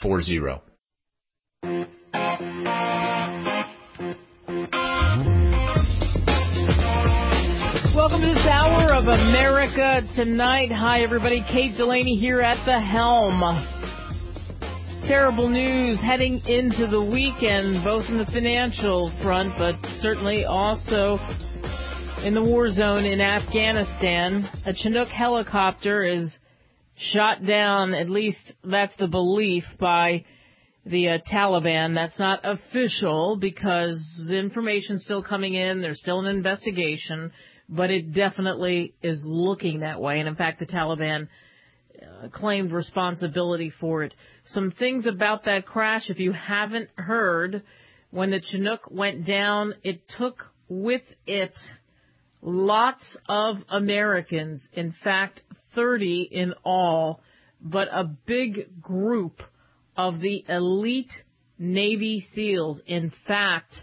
Welcome to this hour of America Tonight. Hi, everybody. Kate Delaney here at the helm. Terrible news heading into the weekend, both in the financial front, but certainly also in the war zone in Afghanistan. A Chinook helicopter is shot down, at least that's the belief, by the Taliban. That's not official because the information's still coming in. There's still an investigation, but it definitely is looking that way. And in fact, the Taliban claimed responsibility for it. Some things about that crash, if you haven't heard, when the Chinook went down, it took with it lots of Americans, in fact, 30 in all, but a big group of the elite Navy SEALs. In fact,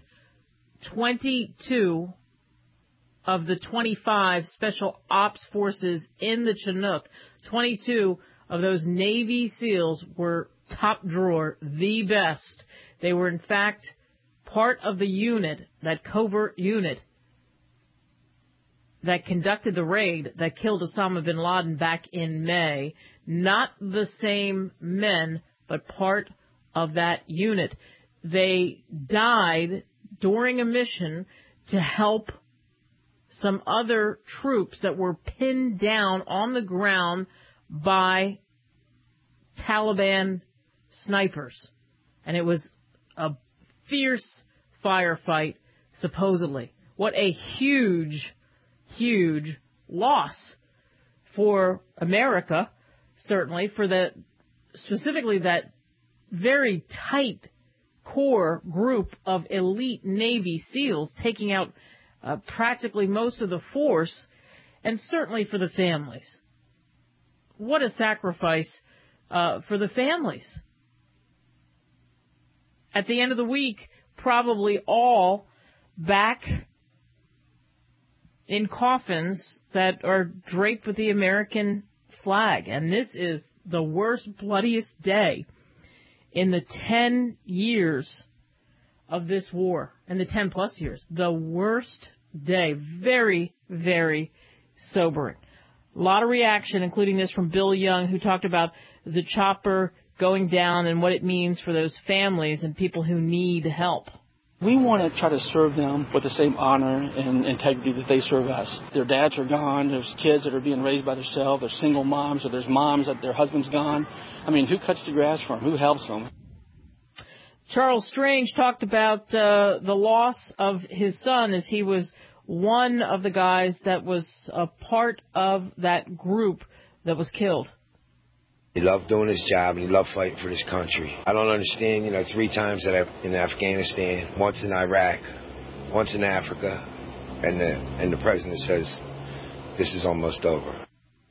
22 of the 25 special ops forces in the Chinook, 22 of those Navy SEALs were top drawer, the best. They were, in fact, part of the unit, that covert unit, that conducted the raid that killed Osama bin Laden back in May. Not the same men, but part of that unit. They died during a mission to help some other troops that were pinned down on the ground by Taliban snipers. And it was a fierce firefight, supposedly. What a huge loss for America, certainly, for specifically that very tight core group of elite Navy SEALs taking out practically most of the force, and certainly for the families. What a sacrifice for the families. At the end of the week, probably all back in coffins that are draped with the American flag. And this is the worst, bloodiest day in the 10 years of this war, in the 10 plus years. The worst day. Very, very sobering. A lot of reaction, including this from Bill Young, who talked about the chopper going down and what it means for those families and people who need help. We want to try to serve them with the same honor and integrity that they serve us. Their dads are gone. There's kids that are being raised by themselves. There's single moms, or there's moms that their husband's gone. I mean, who cuts the grass for them? Who helps them? Charles Strange talked about the loss of his son, as he was one of the guys that was a part of that group that was killed. He loved doing his job, and he loved fighting for this country. I don't understand, 3 times that in Afghanistan, once in Iraq, once in Africa, and the president says, this is almost over.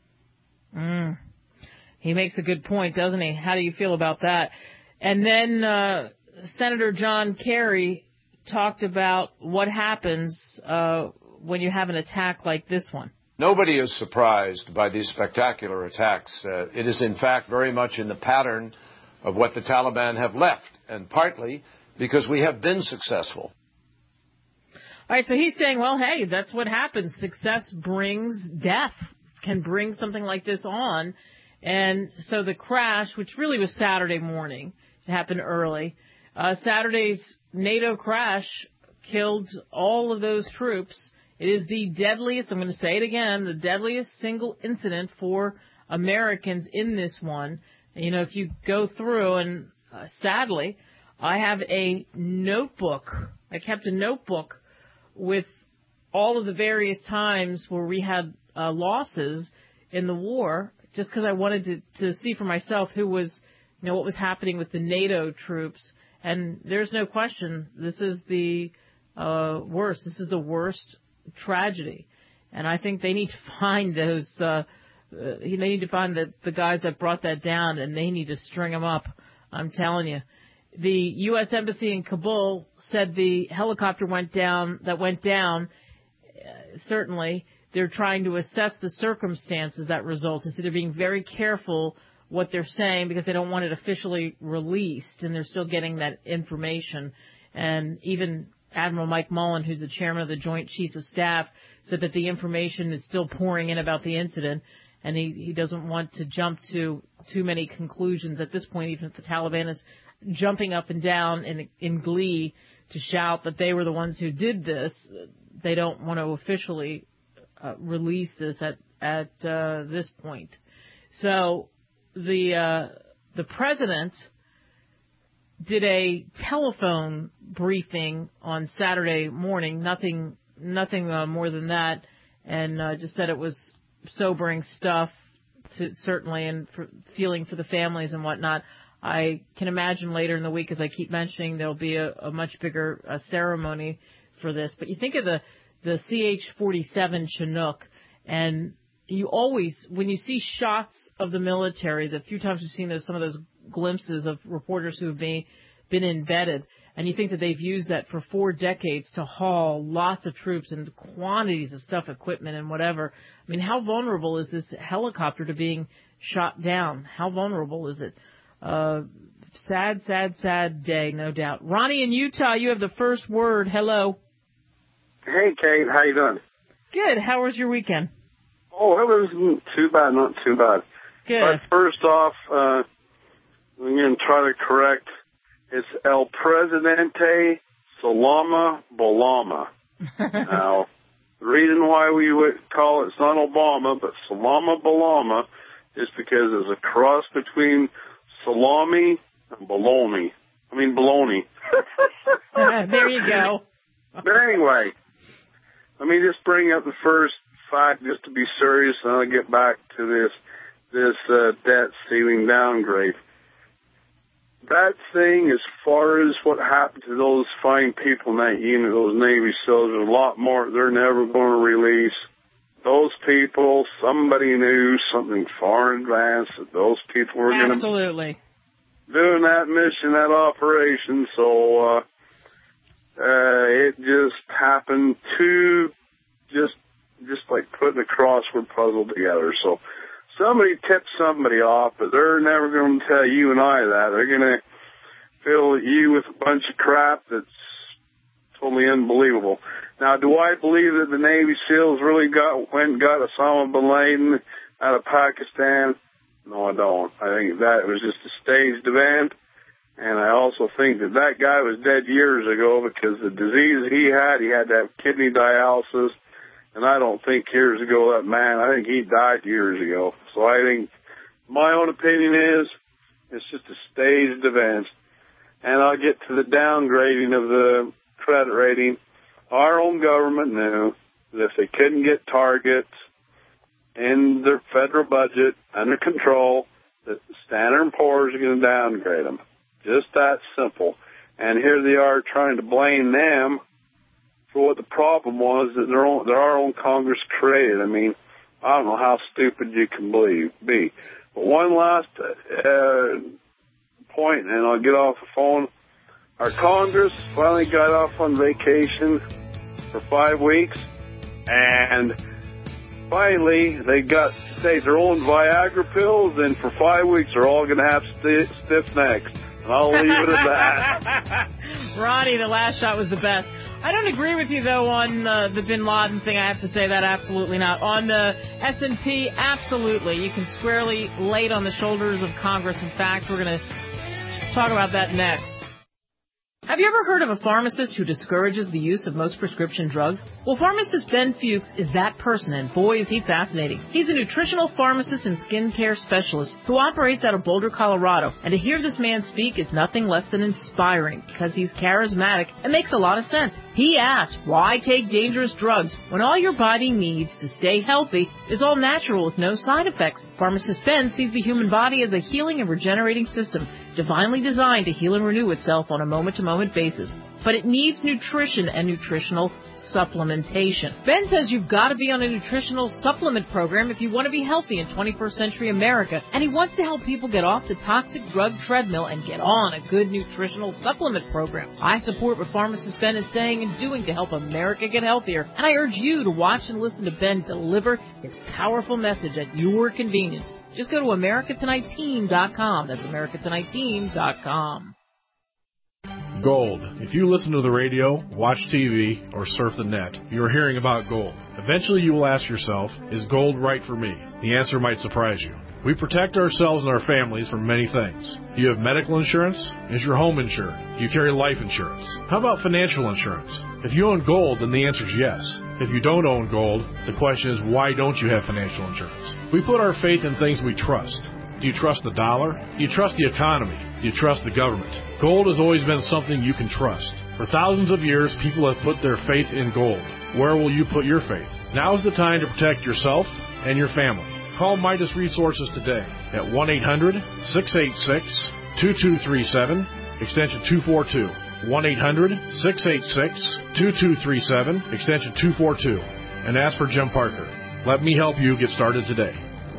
He makes a good point, doesn't he? How do you feel about that? And then Senator John Kerry talked about what happens when you have an attack like this one. Nobody is surprised by these spectacular attacks. It is, in fact, very much in the pattern of what the Taliban have left, and partly because we have been successful. All right, so he's saying, well, hey, that's what happens. Success brings death, can bring something like this on. And so the crash, which really was Saturday morning, it happened early. Saturday's NATO crash killed all of those troops. It is the deadliest, I'm going to say it again, the deadliest single incident for Americans in this one. And, if you go through, and sadly, I have a notebook. I kept a notebook with all of the various times where we had losses in the war, just because I wanted to see for myself who was, what was happening with the NATO troops. And there's no question, this is the worst. This is the worst tragedy. And I think they need to find those, they need to find the guys that brought that down, and they need to string them up. I'm telling you. The U.S. Embassy in Kabul said the helicopter went down. Certainly, they're trying to assess the circumstances that resulted. So they're being very careful what they're saying because they don't want it officially released, and they're still getting that information. And even Admiral Mike Mullen, who's the chairman of the Joint Chiefs of Staff, said that the information is still pouring in about the incident, and he doesn't want to jump to too many conclusions at this point, even if the Taliban is jumping up and down in glee to shout that they were the ones who did this. They don't want to officially release this at this point. So the president did a telephone briefing on Saturday morning, nothing more than that, and just said it was sobering stuff, certainly, and feeling for the families and whatnot. I can imagine later in the week, as I keep mentioning, there'll be a much bigger ceremony for this. But you think of the CH-47 Chinook, and you always, when you see shots of the military, the few times we've seen some of those glimpses of reporters who have been embedded, and you think that they've used that for 4 decades to haul lots of troops and quantities of stuff, equipment and whatever. I mean, how vulnerable is this helicopter to being shot down? How vulnerable is it? Sad day, no doubt. Ronnie in Utah, you have the first word. Hello. Hey, Kate. How you doing? Good. How was your weekend? Oh, it was too bad, not too bad. Good. But first off, I'm going to try to correct. It's El Presidente Salama Balama. Now, the reason why we would call it, it's not Obama, but Salama Balama, is because it's a cross between salami and bologna. Bologna. There you go. But anyway, let me just bring up the first fact just to be serious, and I'll get back to this debt ceiling downgrade. That thing, as far as what happened to those fine people in that unit, those Navy SEALs, there's a lot more they're never going to release. Those people, somebody knew something far in advance that those people were going to absolutely doing that mission, that operation. So it just happened to just like putting a crossword puzzle together. So somebody tipped somebody off, but they're never going to tell you and I that. They're going to fill you with a bunch of crap that's totally unbelievable. Now, do I believe that the Navy SEALs really went and got Osama bin Laden out of Pakistan? No, I don't. I think that was just a staged event. And I also think that guy was dead years ago because the disease he had to have kidney dialysis. And I don't think years ago I think he died years ago. So I think my own opinion is it's just a staged event. And I'll get to the downgrading of the credit rating. Our own government knew that if they couldn't get targets in their federal budget under control, that Standard & Poor's are going to downgrade them. Just that simple. And here they are trying to blame them for what the problem was that our own Congress created. I don't know how stupid you can be. But one last point, and I'll get off the phone. Our Congress finally got off on vacation for 5 weeks, and finally they got to take their own Viagra pills, and for 5 weeks they're all going to have stiff necks. And I'll leave it at that. Ronnie, the last shot was the best. I don't agree with you, though, on the Bin Laden thing. I have to say that absolutely not. On the S&P, absolutely. You can squarely lay it on the shoulders of Congress. In fact, we're going to talk about that next. Have you ever heard of a pharmacist who discourages the use of most prescription drugs? Well, pharmacist Ben Fuchs is that person, and boy, is he fascinating. He's a nutritional pharmacist and skincare specialist who operates out of Boulder, Colorado. And to hear this man speak is nothing less than inspiring because he's charismatic and makes a lot of sense. He asks, why take dangerous drugs when all your body needs to stay healthy is all natural with no side effects? Pharmacist Ben sees the human body as a healing and regenerating system, divinely designed to heal and renew itself on a moment-to-moment moment basis, but it needs nutrition and nutritional supplementation. Ben says you've got to be on a nutritional supplement program if you want to be healthy in 21st century America, and he wants to help people get off the toxic drug treadmill and get on a good nutritional supplement program. I support what pharmacist Ben is saying and doing to help America get healthier, and I urge you to watch and listen to Ben deliver his powerful message at your convenience. Just go to AmericaTonightTeam.com. That's AmericaTonightTeam.com. Gold. If you listen to the radio, watch TV, or surf the net, you are hearing about gold. Eventually you will ask yourself, is gold right for me? The answer might surprise you. We protect ourselves and our families from many things. Do you have medical insurance? Is your home insured? Do you carry life insurance? How about financial insurance? If you own gold, then the answer is yes. If you don't own gold, the question is, why don't you have financial insurance? We put our faith in things we trust. Do you trust the dollar? Do you trust the economy? Do you trust the government? Gold has always been something you can trust. For thousands of years, people have put their faith in gold. Where will you put your faith? Now is the time to protect yourself and your family. Call Midas Resources today at 1-800-686-2237, extension 242. 1-800-686-2237, extension 242. And ask for Jim Parker. Let me help you get started today.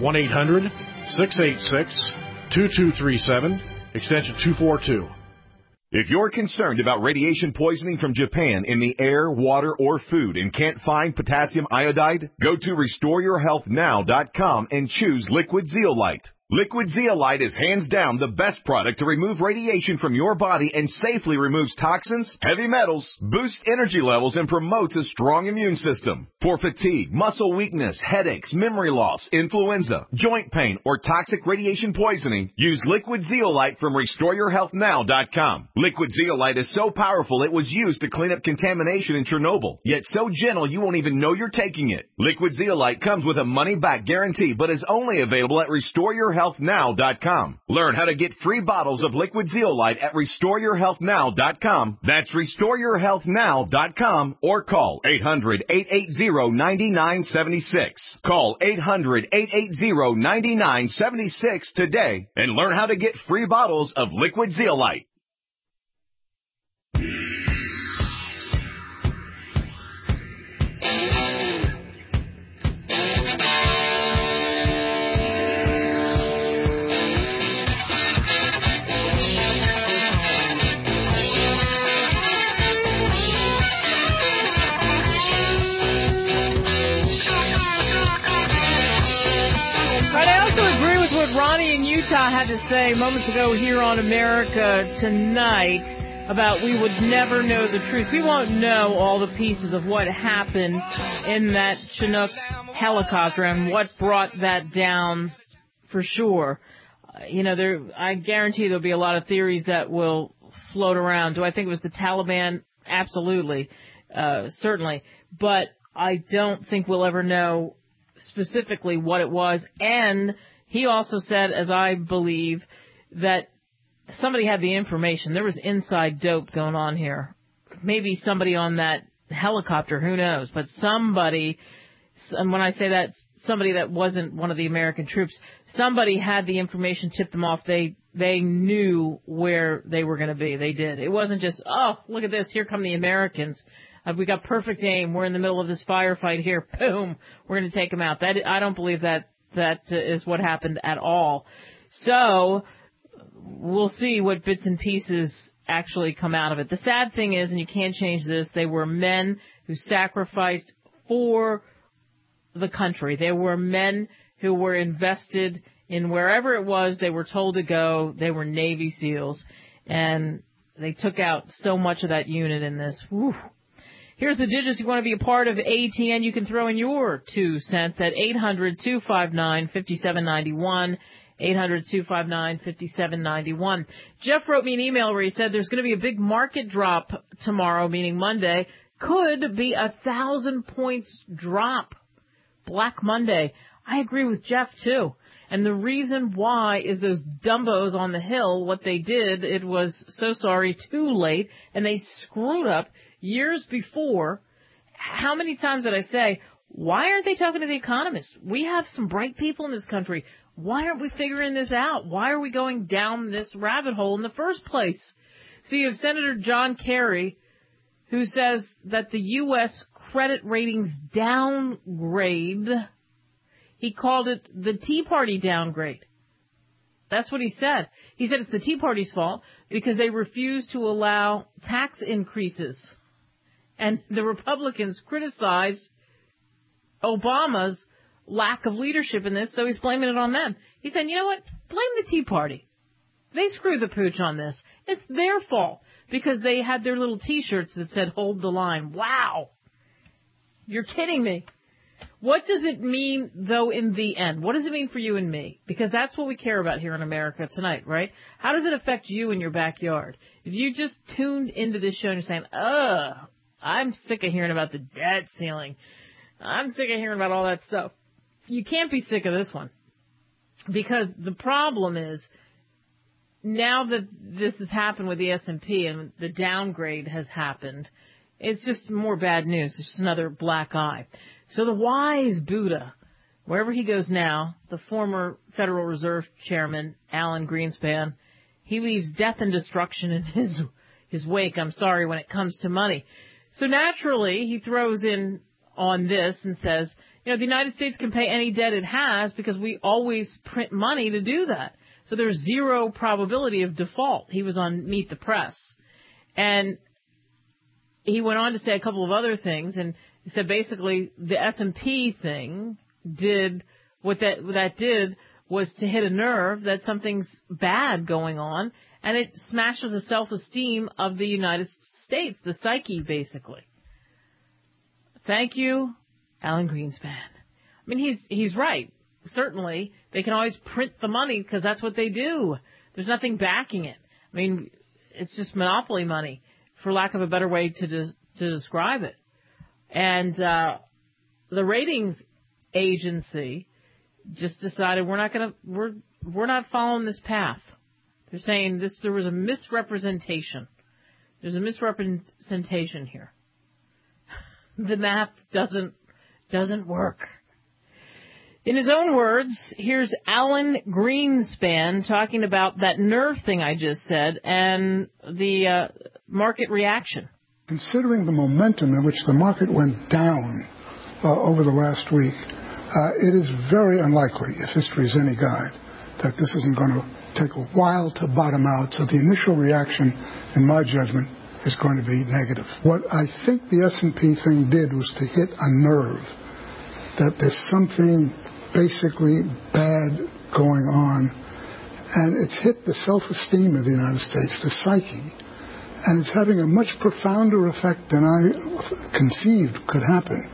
1-800-686-2237, extension 242. If you're concerned about radiation poisoning from Japan in the air, water, or food and can't find potassium iodide, go to RestoreYourHealthNow.com and choose Liquid Zeolite. Liquid Zeolite is hands down the best product to remove radiation from your body and safely removes toxins, heavy metals, boosts energy levels, and promotes a strong immune system. For fatigue, muscle weakness, headaches, memory loss, influenza, joint pain, or toxic radiation poisoning, use Liquid Zeolite from RestoreYourHealthNow.com. Liquid Zeolite is so powerful it was used to clean up contamination in Chernobyl, yet so gentle you won't even know you're taking it. Liquid Zeolite comes with a money-back guarantee, but is only available at RestoreYourHealthNow.com. Learn how to get free bottles of Liquid Zeolite at RestoreYourHealthNow.com. That's RestoreYourHealthNow.com, or call 800-880-9976. Call 800-880-9976 today and learn how to get free bottles of Liquid Zeolite. Ronnie in Utah had to say moments ago here on America Tonight about we would never know the truth. We won't know all the pieces of what happened in that Chinook helicopter and what brought that down for sure. I guarantee there'll be a lot of theories that will float around. Do I think it was the Taliban? Absolutely. Certainly. But I don't think we'll ever know specifically what it was. And he also said, as I believe, that somebody had the information. There was inside dope going on here. Maybe somebody on that helicopter, who knows? But somebody, and when I say that, somebody that wasn't one of the American troops, somebody had the information, tipped them off. They knew where they were going to be. They did. It wasn't just, oh, look at this, here come the Americans. We got perfect aim. We're in the middle of this firefight here. Boom. We're going to take them out. I don't believe that is what happened at all. So we'll see what bits and pieces actually come out of it. The sad thing is, and you can't change this, they were men who sacrificed for the country. They were men who were invested in wherever it was they were told to go. They were Navy SEALs, and they took out so much of that unit in this. Whew. Here's the digits you want to be a part of ATN. You can throw in your 2 cents at 800-259-5791, 800-259-5791. Jeff wrote me an email where he said there's going to be a big market drop tomorrow, meaning Monday. Could be 1,000 points drop. Black Monday. I agree with Jeff, too. And the reason why is those dumbos on the Hill, what they did, it was so sorry, too late, and they screwed up years before. How many times did I say, why aren't they talking to the economists? We have some bright people in this country. Why aren't we figuring this out? Why are we going down this rabbit hole in the first place? So you have Senator John Kerry, who says that the U.S. credit ratings downgrade, he called it the Tea Party downgrade. That's what he said. He said it's the Tea Party's fault because they refused to allow tax increases. And the Republicans criticized Obama's lack of leadership in this, so he's blaming it on them. He said, you know what? Blame the Tea Party. They screwed the pooch on this. It's their fault because they had their little T-shirts that said, hold the line. Wow. You're kidding me. What does it mean, though, in the end? What does it mean for you and me? Because that's what we care about here in America tonight, right? How does it affect you in your backyard? If you just tuned into this show and you're saying, I'm sick of hearing about the debt ceiling. I'm sick of hearing about all that stuff. You can't be sick of this one. Because the problem is, now that this has happened with the S&P and the downgrade has happened, it's just more bad news. It's just another black eye. So the wise Buddha, wherever he goes now, the former Federal Reserve Chairman, Alan Greenspan, he leaves death and destruction in his wake, when it comes to money. So naturally, he throws in on this and says, the United States can pay any debt it has because we always print money to do that. So there's zero probability of default. He was on Meet the Press. And he went on to say a couple of other things, and he said basically the S&P thing did, what that did was to hit a nerve that something's bad going on, and it smashes the self-esteem of the United States, the psyche, basically. Thank you, Alan Greenspan. I mean, he's right. Certainly, they can always print the money because that's what they do. There's nothing backing it. I mean, it's just monopoly money, for lack of a better way to describe it. And the ratings agency just decided we're not following this path. They're saying there was a misrepresentation. There's a misrepresentation here. The math doesn't work. In his own words, here's Alan Greenspan talking about that nerve thing I just said and the market reaction. Considering the momentum in which the market went down over the last week, it is very unlikely, if history is any guide, that this isn't going to take a while to bottom out. So the initial reaction, in my judgment, is going to be negative. What I think the S&P thing did was to hit a nerve, that there's something basically bad going on, and it's hit the self-esteem of the United States, the psyche, and it's having a much profounder effect than I conceived could happen.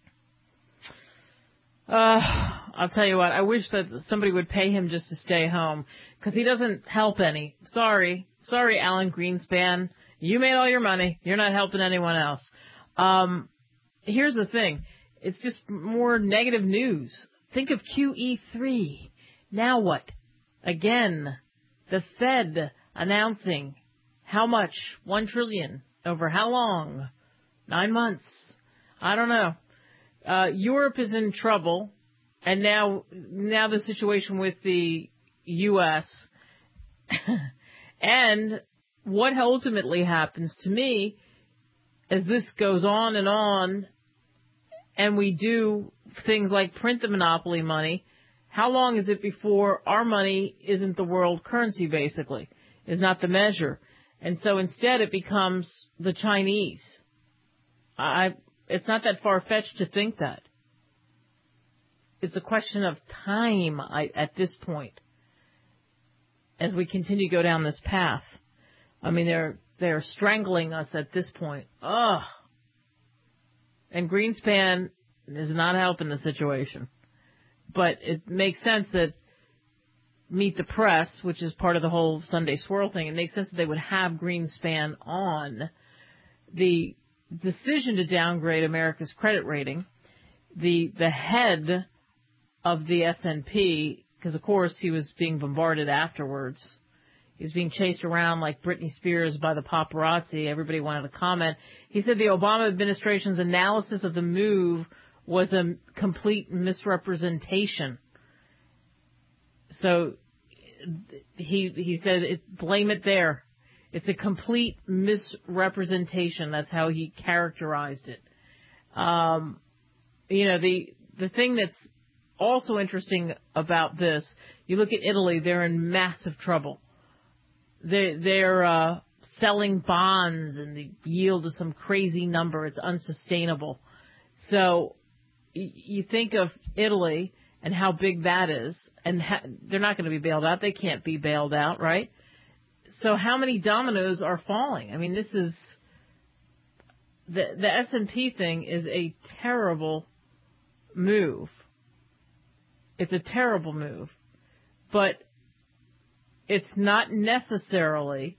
I'll tell you what, I wish that somebody would pay him just to stay home, because he doesn't help any. Sorry, Alan Greenspan. You made all your money. You're not helping anyone else. Here's the thing. It's just more negative news. Think of QE3. Now what? Again, the Fed announcing how much? $1 trillion. Over how long? 9 months. I don't know. Europe is in trouble, and now the situation with the U.S. And what ultimately happens to me as this goes on, and we do things like print the monopoly money, how long is it before our money isn't the world currency, basically, is not the measure? And so instead it becomes the Chinese. It's not that far-fetched to think that. It's a question of time at this point as we continue to go down this path. I mean, they're strangling us at this point. Ugh. And Greenspan is not helping the situation. But it makes sense that Meet the Press, which is part of the whole Sunday Swirl thing, it makes sense that they would have Greenspan on. The decision to downgrade America's credit rating, the head of the S&P, because of course he was being bombarded afterwards. He was being chased around like Britney Spears by the paparazzi. Everybody wanted to comment. He said the Obama administration's analysis of the move was a complete misrepresentation. So he said, blame it there. It's a complete misrepresentation. That's how he characterized it. The thing that's also interesting about this, you look at Italy, they're in massive trouble. They're selling bonds, and the yield is some crazy number. It's unsustainable. So you think of Italy and how big that is, and they're not going to be bailed out. They can't be bailed out, right? So how many dominoes are falling? I mean, this is the S&P thing is a terrible move. It's a terrible move, but it's not necessarily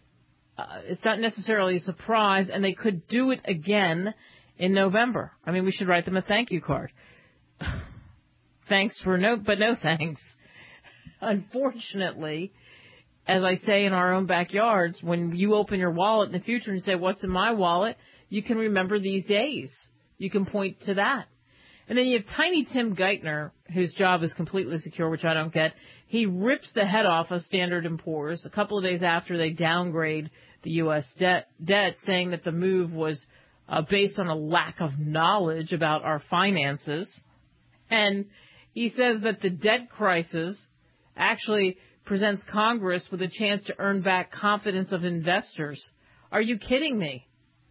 a surprise, and they could do it again in November. I mean, we should write them a thank you card. Thanks for no thanks. Unfortunately, as I say in our own backyards, when you open your wallet in the future and say, what's in my wallet, you can remember these days. You can point to that. And then you have Tiny Tim Geithner, whose job is completely secure, which I don't get. He rips the head off of Standard & Poor's a couple of days after they downgrade the U.S. debt, saying that the move was based on a lack of knowledge about our finances. And he says that the debt crisis actually presents Congress with a chance to earn back confidence of investors. Are you kidding me?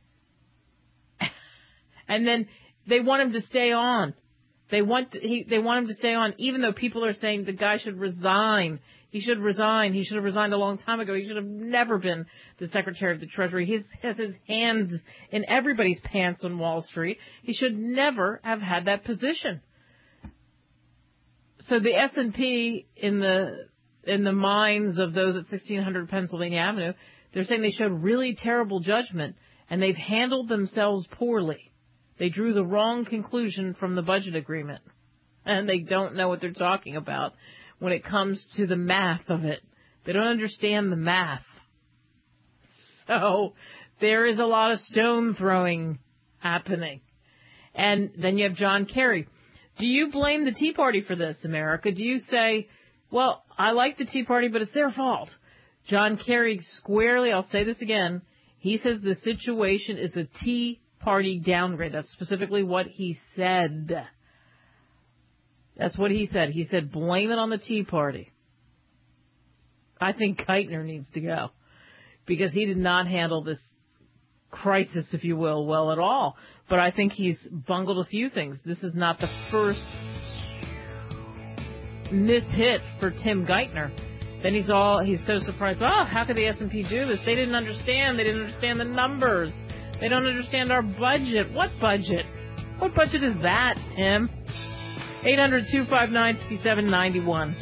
And then they want him to stay on. They want him to stay on, even though people are saying the guy should resign. He should resign. He should have resigned a long time ago. He should have never been the Secretary of the Treasury. He has his hands in everybody's pants on Wall Street. He should never have had that position. So the S&P in the minds of those at 1600 Pennsylvania Avenue, they're saying they showed really terrible judgment, and they've handled themselves poorly. They drew the wrong conclusion from the budget agreement, and they don't know what they're talking about when it comes to the math of it. They don't understand the math. So there is a lot of stone throwing happening. And then you have John Kerry. Do you blame the Tea Party for this, America? Do you say, well, I like the Tea Party, but it's their fault? John Kerry squarely, I'll say this again, he says the situation is a Tea Party downgrade. That's specifically what he said. That's what he said. He said, blame it on the Tea Party. I think Geithner needs to go because he did not handle this crisis, if you will, well at all. But I think he's bungled a few things. This is not the first mishit for Tim Geithner. Then he's so surprised. Oh, how could the S&P do this? They didn't understand. They didn't understand the numbers. They don't understand our budget. What budget? What budget is that, Tim? 800-259-5791.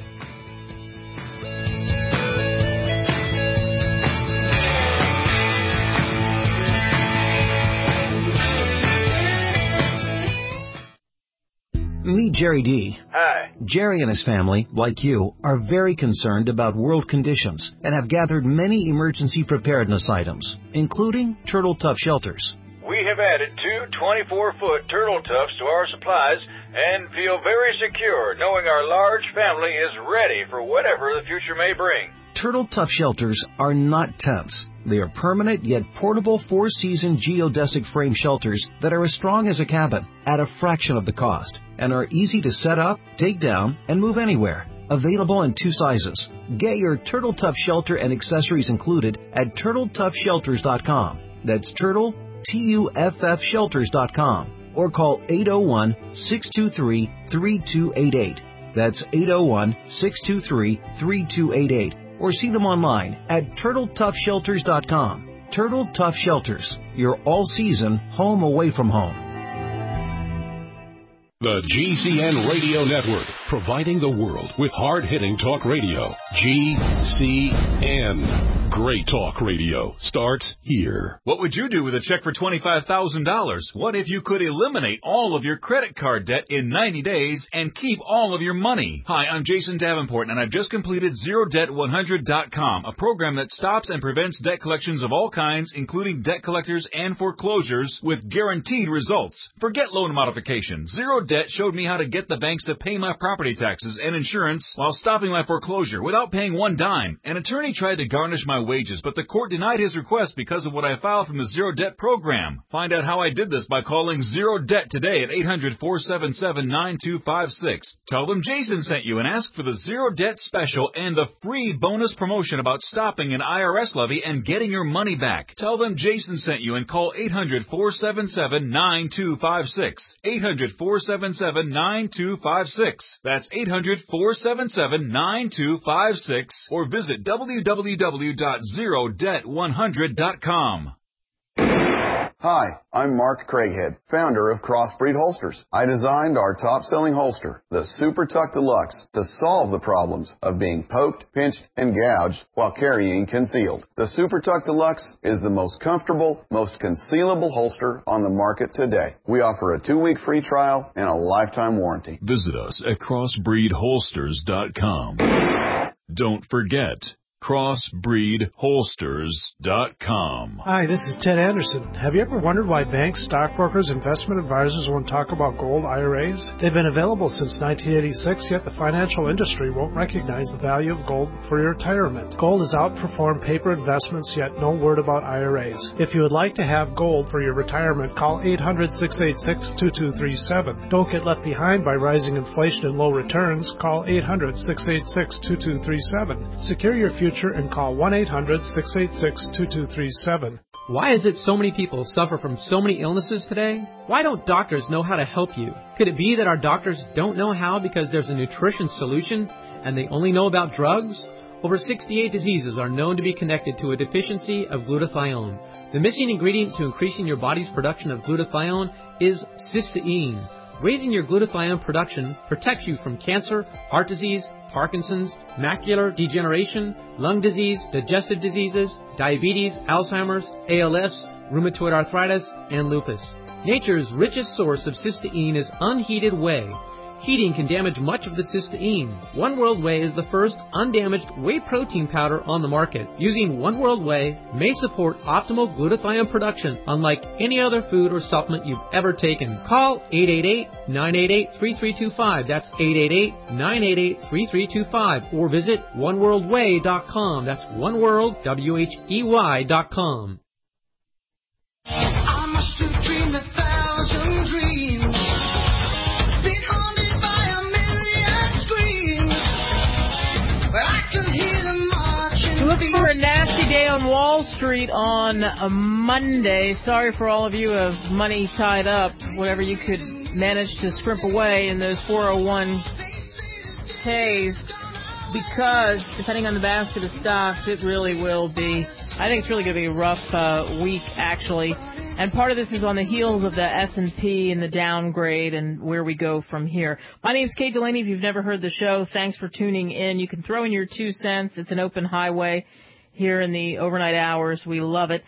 Meet Jerry D. Hi. Jerry and his family, like you, are very concerned about world conditions and have gathered many emergency preparedness items, including Turtle Tough shelters. We have added 2 24-foot Turtle Toughs to our supplies and feel very secure knowing our large family is ready for whatever the future may bring. Turtle Tough shelters are not tents. They are permanent yet portable 4-season geodesic frame shelters that are as strong as a cabin at a fraction of the cost and are easy to set up, take down, and move anywhere. Available in 2 sizes. Get your Turtle Tough shelter and accessories included at TurtleToughShelters.com. That's Turtle, TUFF Shelters.com. Or call 801-623-3288. That's 801-623-3288. Or see them online at TurtleToughShelters.com. Turtle Tough Shelters, your all-season home away from home. The GCN Radio Network, providing the world with hard-hitting talk radio. GCN. Great talk radio starts here. What would you do with a check for $25,000? What if you could eliminate all of your credit card debt in 90 days and keep all of your money? Hi, I'm Jason Davenport, and I've just completed ZeroDebt100.com, a program that stops and prevents debt collections of all kinds, including debt collectors and foreclosures, with guaranteed results. Forget loan modification. Zero Debt showed me how to get the banks to pay my property property taxes and insurance while stopping my foreclosure without paying one dime. An attorney tried to garnish my wages, but the court denied his request because of what I filed from the Zero Debt program. Find out how I did this by calling Zero Debt today at 800-477-9256. Tell them Jason sent you and ask for the Zero Debt special and the free bonus promotion about stopping an IRS levy and getting your money back. Tell them Jason sent you and call 800-477-9256. 800-477-9256. That's 800-477-9256 or visit www.zerodebt100.com. Hi, I'm Mark Craighead, founder of Crossbreed Holsters. I designed our top-selling holster, the Super Tuck Deluxe, to solve the problems of being poked, pinched, and gouged while carrying concealed. The Super Tuck Deluxe is the most comfortable, most concealable holster on the market today. We offer a 2-week free trial and a lifetime warranty. Visit us at crossbreedholsters.com. Don't forget, crossbreedholsters.com. Hi, this is Ted Anderson. Have you ever wondered why banks, stockbrokers, investment advisors won't talk about gold IRAs? They've been available since 1986, yet the financial industry won't recognize the value of gold for your retirement. Gold has outperformed paper investments, yet no word about IRAs. If you would like to have gold for your retirement, call 800-686-2237. Don't get left behind by rising inflation and low returns. Call 800-686-2237. Secure your future and call 1-800-686-2237. Why is it so many people suffer from so many illnesses today? Why don't doctors know how to help you? Could it be that our doctors don't know how because there's a nutrition solution and they only know about drugs? Over 68 diseases are known to be connected to a deficiency of glutathione. The missing ingredient to increasing your body's production of glutathione is cysteine. Raising your glutathione production protects you from cancer, heart disease, Parkinson's, macular degeneration, lung disease, digestive diseases, diabetes, Alzheimer's, ALS, rheumatoid arthritis, and lupus. Nature's richest source of cysteine is unheated whey. Heating can damage much of the cysteine. One World Whey is the first undamaged whey protein powder on the market. Using One World Whey may support optimal glutathione production unlike any other food or supplement you've ever taken. Call 888-988-3325. That's 888-988-3325. Or visit oneworldwhey.com. That's oneworld.com. I must have dreamed 1,000 dreams. Look for a nasty day on Wall Street on a Monday. Sorry for all of you who have money tied up, whatever you could manage to scrimp away in those 401ks, because depending on the basket of stocks, it really will be. I think it's really going to be a rough week, actually. And part of this is on the heels of the S&P and the downgrade and where we go from here. My name's Kate Delaney. If you've never heard the show, thanks for tuning in. You can throw in your 2 cents. It's an open highway here in the overnight hours. We love it.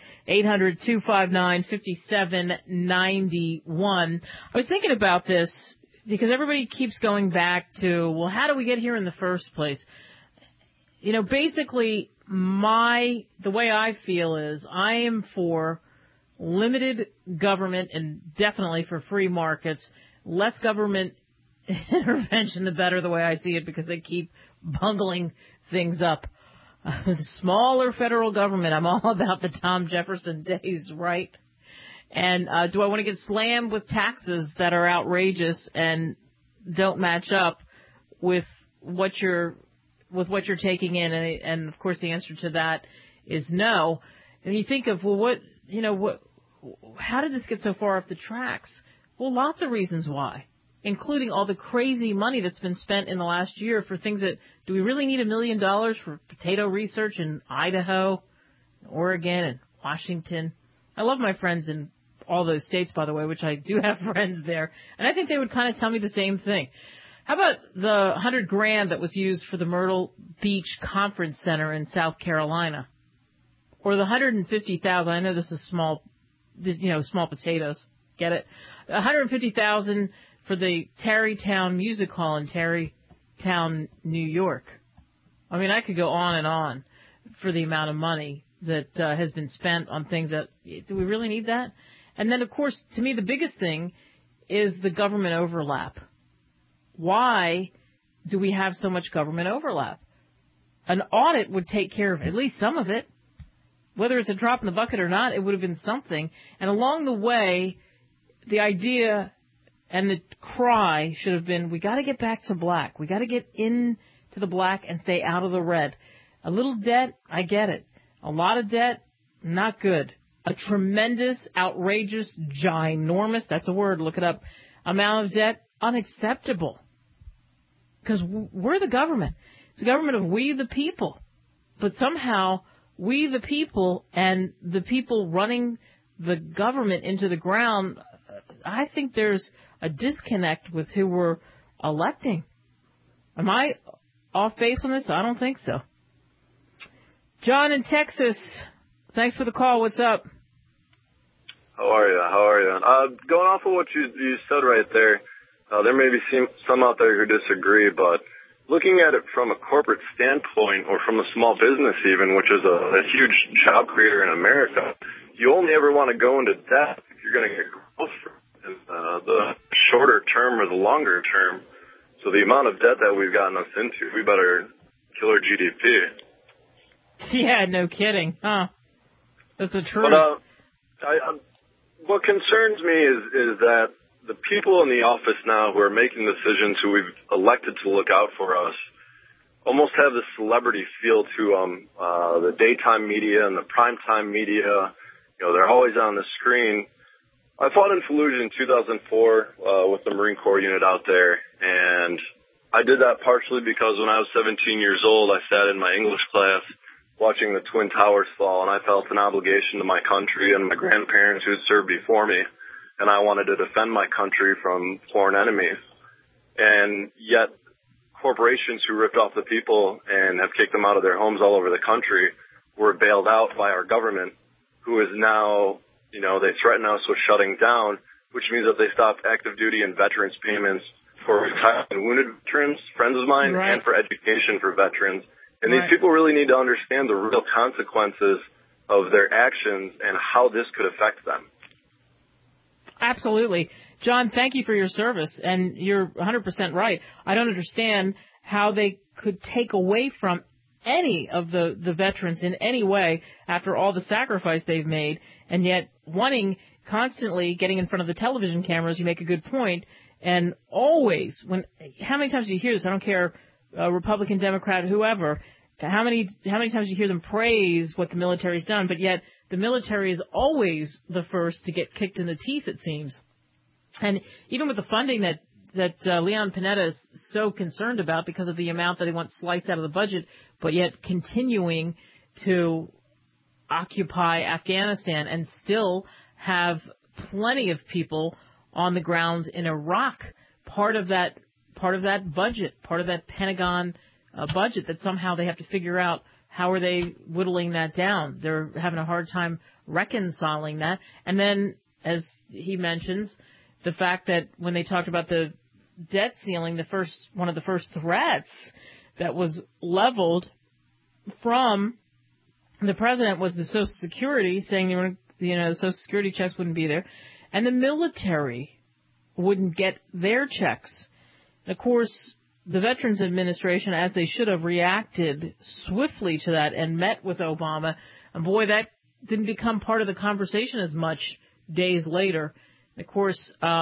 800-259-5791. I was thinking about this because everybody keeps going back to, well, how do we get here in the first place? You know, basically, the way I feel is I am for limited government and definitely for free markets. Less government intervention, the better, the way I see it, because they keep bungling things up. Smaller federal government. I'm all about the Tom Jefferson days, right? And do I want to get slammed with taxes that are outrageous and don't match up with what you're taking in? And of course, the answer to that is no. And you think of, well, how did this get so far off the tracks? Well, lots of reasons why, including all the crazy money that's been spent in the last year for things that, do we really need $1 million for potato research in Idaho, Oregon, and Washington? I love my friends in all those states, by the way, which I do have friends there, and I think they would kind of tell me the same thing. How about the $100,000 that was used for the Myrtle Beach Conference Center in South Carolina? Or the $150,000, I know this is small potatoes, get it? $150,000 for the Tarrytown Music Hall in Tarrytown, New York. I mean, I could go on and on for the amount of money that has been spent on things that, do we really need that? And then, of course, to me, the biggest thing is the government overlap. Why do we have so much government overlap? An audit would take care of at least some of it. Whether it's a drop in the bucket or not, it would have been something. And along the way, the idea and the cry should have been, we got to get back to black. We got to get into the black and stay out of the red. A little debt, I get it. A lot of debt, not good. A tremendous, outrageous, ginormous, that's a word, look it up, amount of debt, unacceptable. Because we're the government. It's the government of we the people. But somehow, we the people and the people running the government into the ground, I think there's a disconnect with who we're electing. Am I off base on this? I don't think so. John in Texas, thanks for the call. What's up? How are you? Going off of what you said right there, there may be some out there who disagree, but looking at it from a corporate standpoint or from a small business even, which is a huge job creator in America, you only ever want to go into debt if you're going to get growth from the shorter term or the longer term. So the amount of debt that we've gotten us into, we better kill our GDP. Yeah, no kidding. Huh. That's the truth. But what concerns me is that the people in the office now who are making decisions, who we've elected to look out for us, almost have this celebrity feel to them. The daytime media and the primetime media, they're always on the screen. I fought in Fallujah in 2004 with the Marine Corps unit out there, and I did that partially because when I was 17 years old, I sat in my English class watching the Twin Towers fall, and I felt an obligation to my country and my grandparents who had served before me, and I wanted to defend my country from foreign enemies. And yet, corporations who ripped off the people and have kicked them out of their homes all over the country were bailed out by our government, who is now, they threaten us with shutting down, which means that they stopped active duty and veterans payments for retired and wounded veterans, friends of mine, and for education for veterans. And these people really need to understand the real consequences of their actions and how this could affect them. Absolutely. John, thank you for your service, and you're 100% right. I don't understand how they could take away from any of the veterans in any way after all the sacrifice they've made, and yet wanting constantly getting in front of the television cameras. You make a good point, and always, how many times do you hear this? I don't care, Republican, Democrat, whoever, how many times do you hear them praise what the military's done, but yet the military is always the first to get kicked in the teeth, it seems. And even with the funding that Leon Panetta is so concerned about because of the amount that he wants sliced out of the budget, but yet continuing to occupy Afghanistan and still have plenty of people on the ground in Iraq, part of that budget, part of that Pentagon budget that somehow they have to figure out how are they whittling that down. They're having a hard time reconciling that. And then, as he mentions, the fact that when they talked about the debt ceiling, one of the first threats that was leveled from the president was the Social Security, saying the Social Security checks wouldn't be there, and the military wouldn't get their checks. And of course, the Veterans Administration, as they should have, reacted swiftly to that and met with Obama. And boy, that didn't become part of the conversation as much days later. And of course,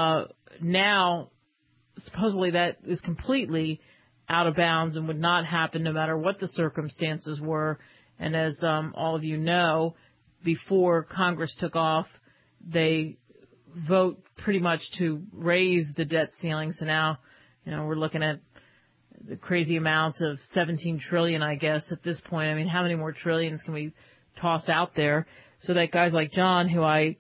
now supposedly that is completely out of bounds and would not happen no matter what the circumstances were. And as all of you know, before Congress took off, they vote pretty much to raise the debt ceiling. So now, we're looking at the crazy amounts of $17 trillion, I guess, at this point. I mean, how many more trillions can we toss out there so that guys like John, who I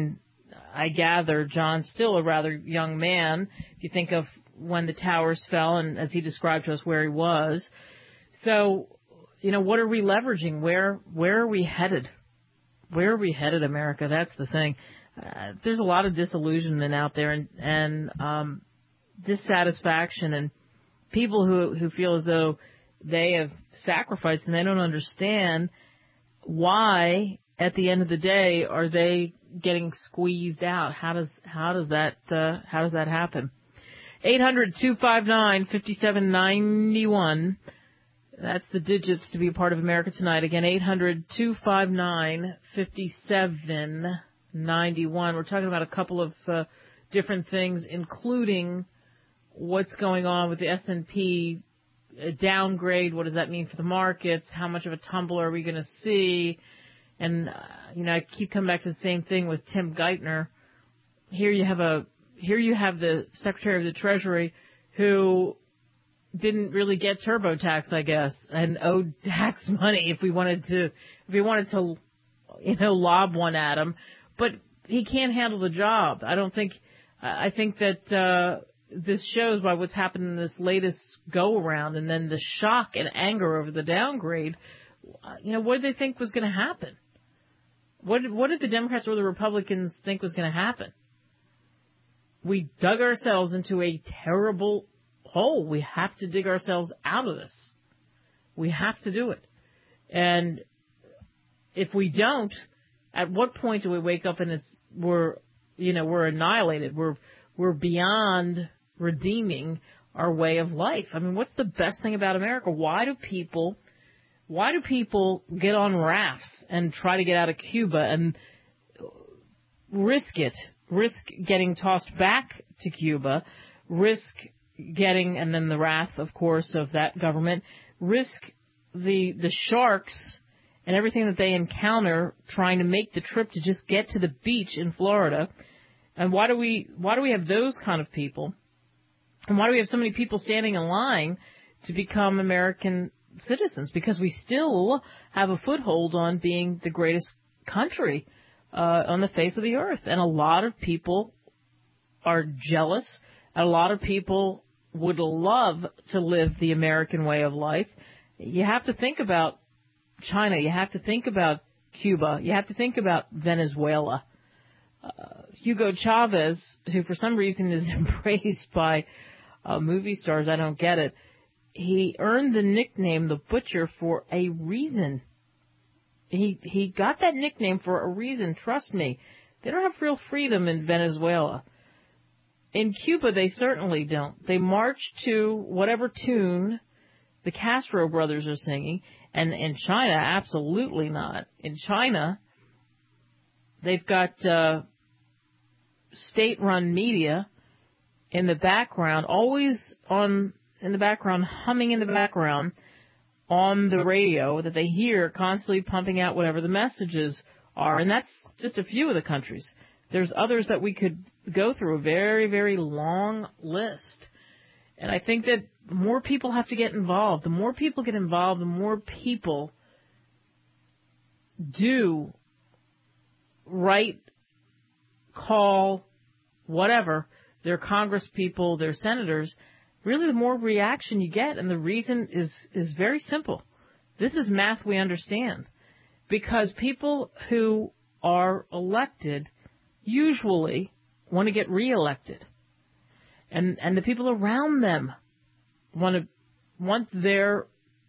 gather John's still a rather young man, if you think of when the towers fell and as he described to us where he was. So, what are we leveraging? Where are we headed? Where are we headed, America? That's the thing. There's a lot of disillusionment out there and dissatisfaction and people who feel as though they have sacrificed and they don't understand why at the end of the day are they getting squeezed out. How does that happen? 800-259-5791. That's the digits to be a part of America Tonight. Again, 800-259-5791. We're talking about a couple of different things, including what's going on with the S&P downgrade. What does that mean for the markets? How much of a tumble are we going to see? And, I keep coming back to the same thing with Tim Geithner. Here you have the Secretary of the Treasury who didn't really get TurboTax, I guess, and owed tax money if we wanted to, lob one at him. But he can't handle the job. I think that this shows by what's happened in this latest go-around and then the shock and anger over the downgrade. What did they think was going to happen? What did the Democrats or the Republicans think was going to happen? We dug ourselves into a terrible hole. We have to dig ourselves out of this. We have to do it. And if we don't, at what point do we wake up and we're annihilated? We're beyond redeeming our way of life. I mean, what's the best thing about America? Why do people get on rafts and try to get out of Cuba and risk getting tossed back to Cuba, and then the wrath, of course, of that government, risk the sharks and everything that they encounter trying to make the trip to just get to the beach in Florida? And why do we have those kind of people? And why do we have so many people standing in line to become American citizens? Because we still have a foothold on being the greatest country on the face of the earth. And a lot of people are jealous. A lot of people would love to live the American way of life. You have to think about China. You have to think about Cuba. You have to think about Venezuela. Hugo Chavez, who for some reason is embraced by movie stars, I don't get it. He earned the nickname The Butcher for a reason. He got that nickname for a reason. Trust me. They don't have real freedom in Venezuela. In Cuba, they certainly don't. They march to whatever tune the Castro brothers are singing. And in China, absolutely not. In China, they've got state-run media in the background, always humming in the background on the radio that they hear, constantly pumping out whatever the messages are. And that's just a few of the countries. There's others that we could go through, a very, very long list. And I think that more people have to get involved. The more people get involved, the more people do write, call, whatever, their Congress people, their senators, really the more reaction you get. And the reason is very simple. This is math we understand. Because people who are elected usually want to get reelected. And the people around them want their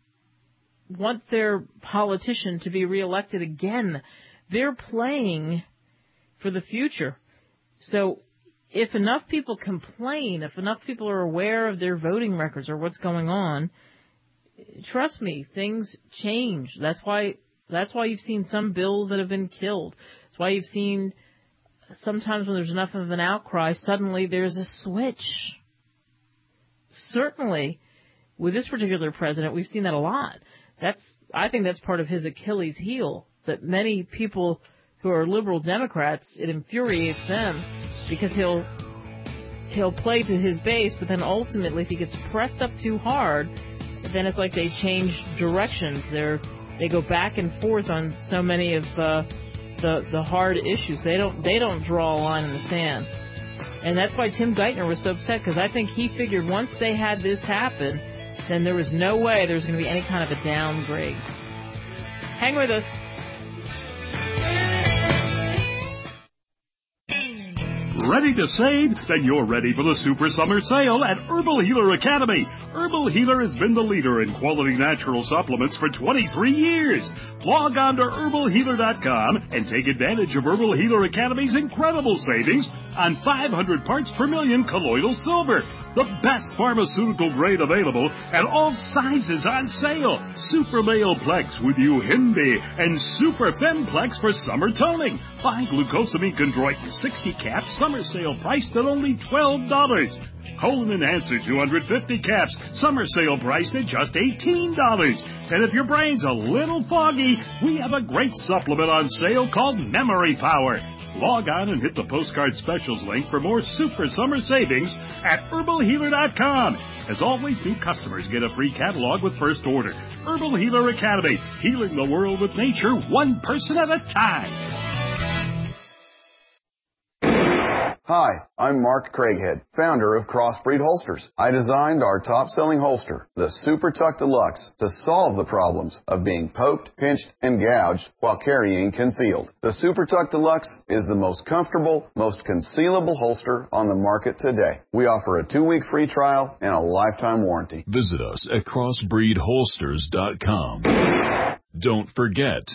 politician to be reelected again. They're playing for the future. So if enough people complain, if enough people are aware of their voting records or what's going on, trust me, things change. That's why you've seen some bills that have been killed. That's why you've seen sometimes when there's enough of an outcry, suddenly there's a switch. Certainly, with this particular president, we've seen that a lot. I think that's part of his Achilles heel, that many people who are liberal Democrats, it infuriates them because he'll play to his base, but then ultimately if he gets pressed up too hard, then it's like they change directions. They go back and forth on so many of the hard issues. They don't draw a line in the sand. And that's why Tim Geithner was so upset, because I think he figured once they had this happen, then there was no way there was going to be any kind of a downgrade. Hang with us. Ready to save? Then you're ready for the Super Summer Sale at Herbal Healer Academy. Herbal Healer has been the leader in quality natural supplements for 23 years. Log on to herbalhealer.com and take advantage of Herbal Healer Academy's incredible savings on 500 parts per million colloidal silver. The best pharmaceutical grade available and all sizes on sale. Super Male Plex with Uhimbi and Super Femplex for summer toning. Buy Glucosamine Chondroit 60 caps, summer sale priced at only $12. Colon Enhancer 250 caps, summer sale priced at just $18. And if your brain's a little foggy, we have a great supplement on sale called Memory Power. Log on and hit the postcard specials link for more super summer savings at herbalhealer.com. As always, new customers get a free catalog with first order. Herbal Healer Academy, healing the world with nature, one person at a time. Hi, I'm Mark Craighead, founder of Crossbreed Holsters. I designed our top-selling holster, the Super Tuck Deluxe, to solve the problems of being poked, pinched, and gouged while carrying concealed. The Super Tuck Deluxe is the most comfortable, most concealable holster on the market today. We offer a 2-week free trial and a lifetime warranty. Visit us at crossbreedholsters.com. Don't forget,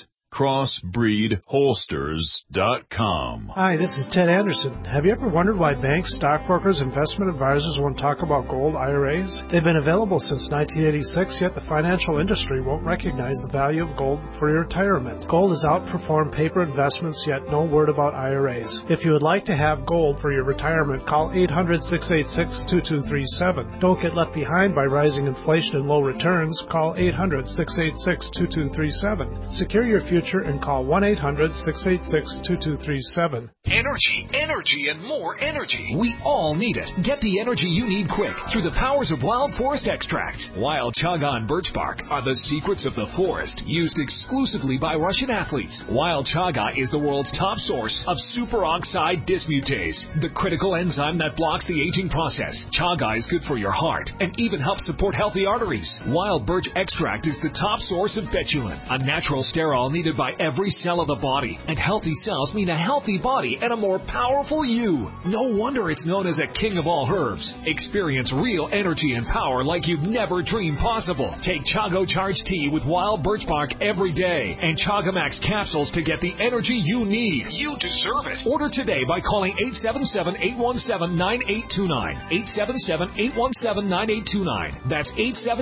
crossbreedholsters.com. Hi, this is Ted Anderson. Have you ever wondered why banks, stockbrokers, investment advisors won't talk about gold IRAs? They've been available since 1986, yet the financial industry won't recognize the value of gold for your retirement. Gold has outperformed paper investments, yet no word about IRAs. If you would like to have gold for your retirement, call 800-686-2237. Don't get left behind by rising inflation and low returns. Call 800-686-2237. Secure your future and call 1-800-686-2237. Energy, and more energy. We all need it. Get the energy you need quick through the powers of Wild Forest Extracts. Wild Chaga and birch bark are the secrets of the forest, used exclusively by Russian athletes. Wild Chaga is the world's top source of superoxide dismutase, the critical enzyme that blocks the aging process. Chaga is good for your heart and even helps support healthy arteries. Wild birch extract is the top source of betulin, a natural sterol needed by every cell of the body. And healthy cells mean a healthy body and a more powerful you. No wonder it's known as a king of all herbs. Experience real energy and power like you've never dreamed possible. Take Chago Charge Tea with wild birch bark every day and Chaga Max capsules to get the energy you need. You deserve it. Order today by calling 877-817-9829. 877-817-9829. That's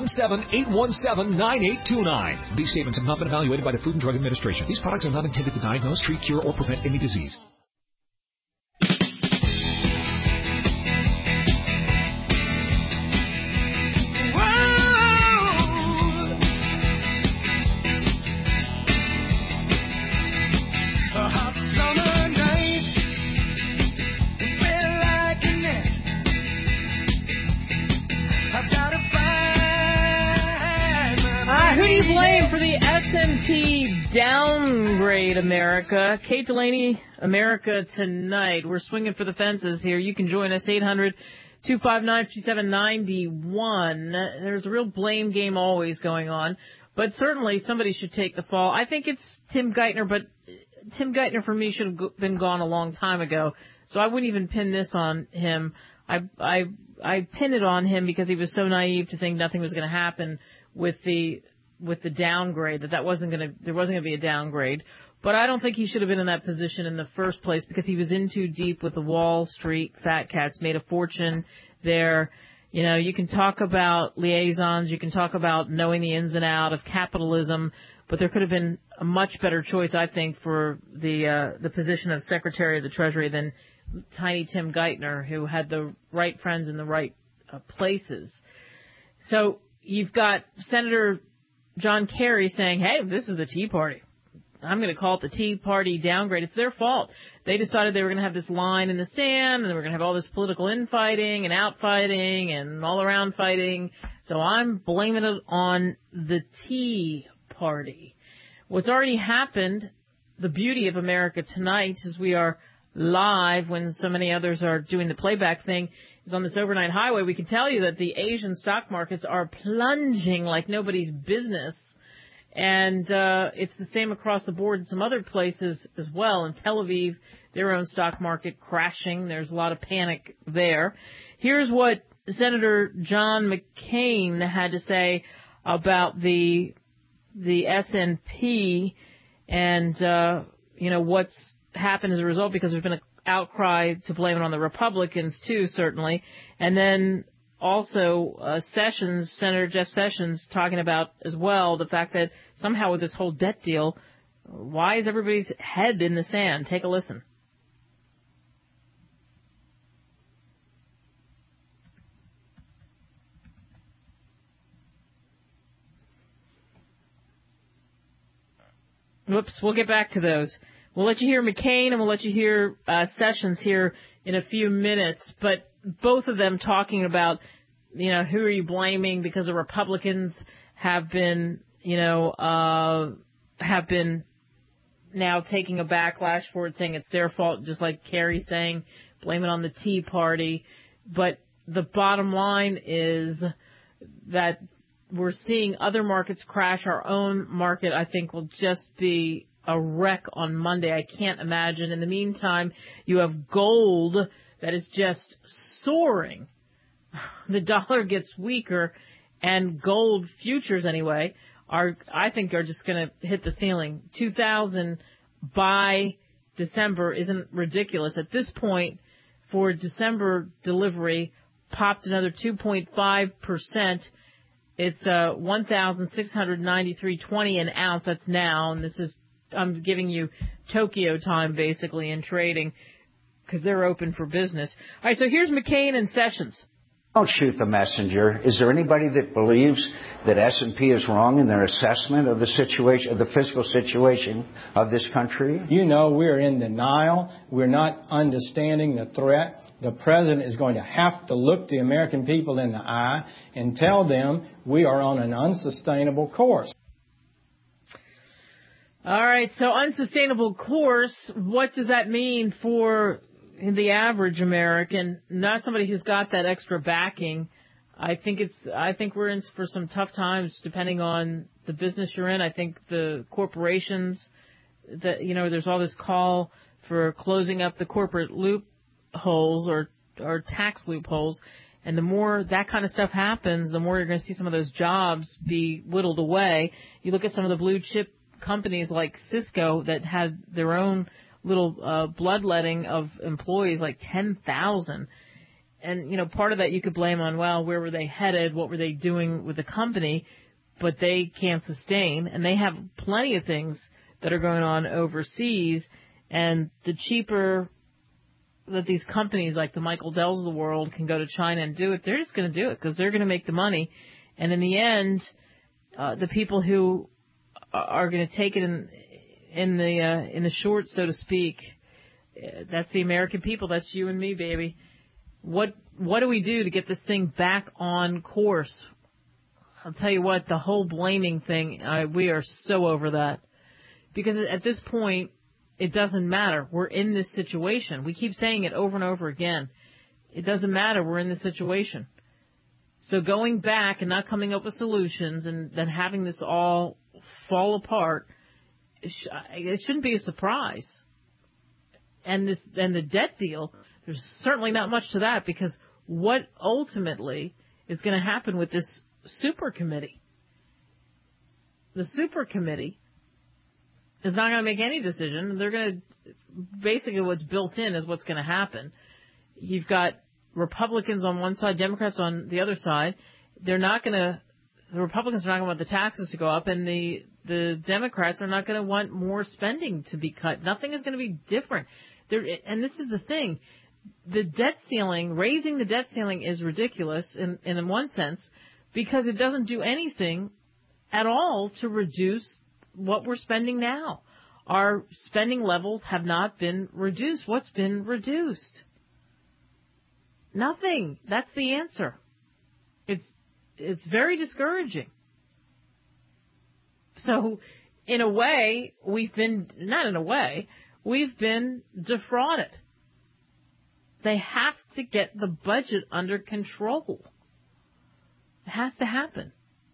877-817-9829. These statements have not been evaluated by the Food and Drug Administration. These products are not intended to diagnose, treat, cure, or prevent any disease. Who do you blame for the S&P downgrade, America? Kate Delaney, America Tonight. We're swinging for the fences here. You can join us, 800-259-5791. There's a real blame game always going on, but certainly somebody should take the fall. I think it's Tim Geithner, but Tim Geithner for me should have been gone a long time ago, so I wouldn't even pin this on him. I pinned it on him because he was so naive to think nothing was going to happen with the downgrade, there wasn't going to be a downgrade. But I don't think he should have been in that position in the first place because he was in too deep with the Wall Street fat cats, made a fortune there. You know, you can talk about liaisons, you can talk about knowing the ins and out of capitalism, but there could have been a much better choice, I think, for the position of Secretary of the Treasury than tiny Tim Geithner, who had the right friends in the right places. So you've got Senator John Kerry saying, hey, this is the Tea Party. I'm going to call it the Tea Party downgrade. It's their fault. They decided they were going to have this line in the sand, and they were going to have all this political infighting and outfighting and all-around fighting. So I'm blaming it on the Tea Party. What's already happened, the beauty of America Tonight, is we are live when so many others are doing the playback thing, is on this overnight highway. We can tell you that the Asian stock markets are plunging like nobody's business. And it's the same across the board in some other places as well. In Tel Aviv, their own stock market crashing. There's a lot of panic there. Here's what Senator John McCain had to say about the S&P and what's happened as a result, because there's been an outcry to blame it on the Republicans too, certainly. And then also Senator Jeff Sessions talking about as well the fact that somehow with this whole debt deal, why is everybody's head in the sand? Take a listen. Whoops, we'll get back to those. We'll let you hear McCain and we'll let you hear Sessions here in a few minutes, but both of them talking about, who are you blaming because the Republicans have been, have been now taking a backlash for it, saying it's their fault, just like Kerry saying, blame it on the Tea Party. But the bottom line is that we're seeing other markets crash. Our own market, I think, will just be a wreck on Monday. I can't imagine. In the meantime, you have gold that is just soaring. The dollar gets weaker, and gold futures, anyway, I think are just going to hit the ceiling. 2,000 by December isn't ridiculous. At this point, for December delivery, popped another 2.5%. It's 1,693.20 an ounce. That's now, and I'm giving you Tokyo time basically in trading because they're open for business. All right, so here's McCain and Sessions. Don't shoot the messenger. Is there anybody that believes that S&P is wrong in their assessment of the situation, of the fiscal situation of this country? We're in denial. We're not understanding the threat. The president is going to have to look the American people in the eye and tell them we are on an unsustainable course. All right, so unsustainable course, what does that mean for the average American? Not somebody who's got that extra backing. I think we're in for some tough times depending on the business you're in. I think the corporations that, there's all this call for closing up the corporate loopholes or tax loopholes. And the more that kind of stuff happens, the more you're going to see some of those jobs be whittled away. You look at some of the blue chip companies like Cisco that had their own little bloodletting of employees, like 10,000. And, part of that you could blame on, well, where were they headed? What were they doing with the company? But they can't sustain. And they have plenty of things that are going on overseas. And the cheaper that these companies like the Michael Dells of the world can go to China and do it, they're just going to do it because they're going to make the money. And in the end, the people who are going to take it in the short, so to speak, that's the American people. That's you and me, baby. What do we do to get this thing back on course? I'll tell you what, the whole blaming thing, we are so over that. Because at this point, it doesn't matter. We're in this situation. We keep saying it over and over again. It doesn't matter. We're in this situation. So going back and not coming up with solutions and then having this all fall apart, it shouldn't be a surprise. And the debt deal, there's certainly not much to that, because what ultimately is going to happen with this super committee? The super committee is not going to make any decision. They're going to, basically what's built in is what's going to happen. You've got Republicans on one side, Democrats on the other side. The Republicans are not going to want the taxes to go up, and the Democrats are not going to want more spending to be cut. Nothing is going to be different. And this is the thing. The debt ceiling, raising the debt ceiling is ridiculous in one sense, because it doesn't do anything at all to reduce what we're spending now. Our spending levels have not been reduced. What's been reduced? Nothing. That's the answer. It's very discouraging. So, in a way, we've been defrauded. They have to get the budget under control. It has to happen.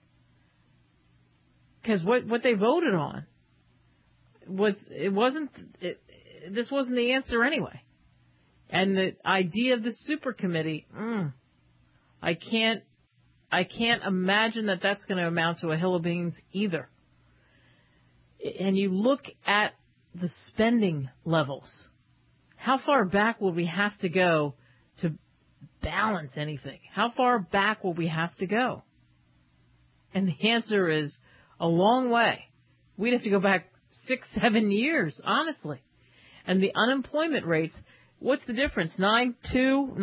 Because what they voted on this wasn't the answer anyway. And the idea of the super committee, I can't imagine that that's going to amount to a hill of beans either. And you look at the spending levels. How far back will we have to go to balance anything? How far back will we have to go? And the answer is a long way. We'd have to go back 6-7 years, honestly. And the unemployment rates, what's the difference? 9.2,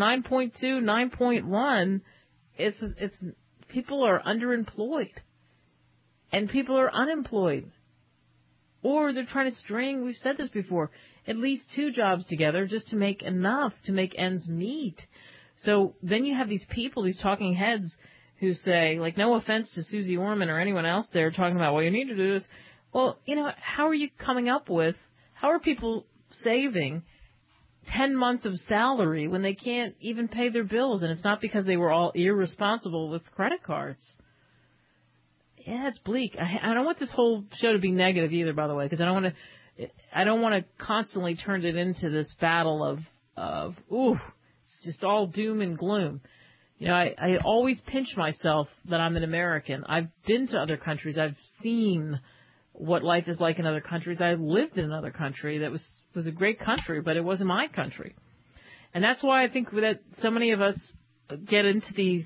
9.1. It's people are underemployed. And people are unemployed. Or they're trying to string, we've said this before, at least 2 jobs together just to make enough to make ends meet. So then you have these people, these talking heads, who say, like, no offense to Susie Orman or anyone else there talking about, well, you need to do this. Well, how are you coming up with, how are people saving 10 months of salary when they can't even pay their bills? And it's not because they were all irresponsible with credit cards. Yeah, it's bleak. I don't want this whole show to be negative either, by the way, because I don't want to constantly turn it into this battle of it's just all doom and gloom. I always pinch myself that I'm an American. I've been to other countries. I've seen what life is like in other countries. I lived in another country that was a great country, but it wasn't my country. And that's why I think that so many of us get into these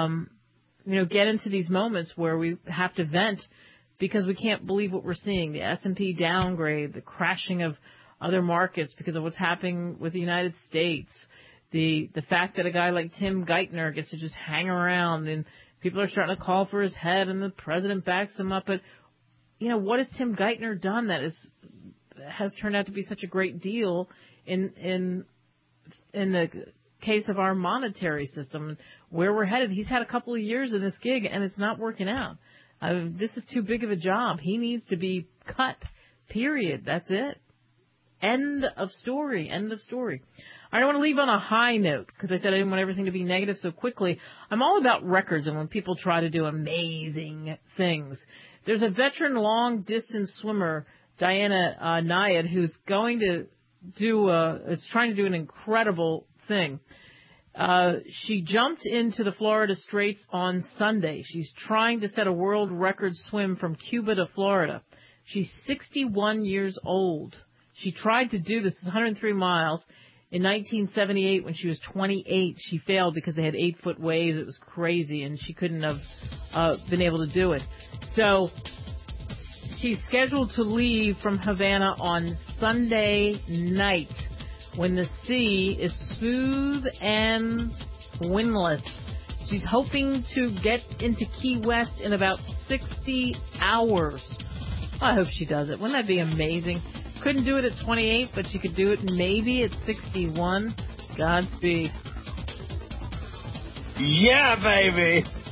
moments where we have to vent because we can't believe what we're seeing. The S&P downgrade, the crashing of other markets because of what's happening with the United States, the fact that a guy like Tim Geithner gets to just hang around and people are starting to call for his head and the president backs him up. But, what has Tim Geithner done that has turned out to be such a great deal in the case of our monetary system, where we're headed? He's had a couple of years in this gig and it's not working out. This is too big of a job. He needs to be cut, period. That's it. End of story. I don't want to leave on a high note because I said I didn't want everything to be negative so quickly. I'm all about records and when people try to do amazing things. There's a veteran long-distance swimmer, Diana Nyad, who's going to is trying to do an incredible thing. She jumped into the Florida Straits on Sunday. She's trying to set a world record swim from Cuba to Florida. She's 61 years old. She tried to do this 103 miles. In 1978, when she was 28, she failed because they had 8-foot waves. It was crazy, and she couldn't have been able to do it. So she's scheduled to leave from Havana on Sunday night when the sea is smooth and windless. She's hoping to get into Key West in about 60 hours. I hope she does it. Wouldn't that be amazing? Couldn't do it at 28, but she could do it maybe at 61. Godspeed. Yeah, baby.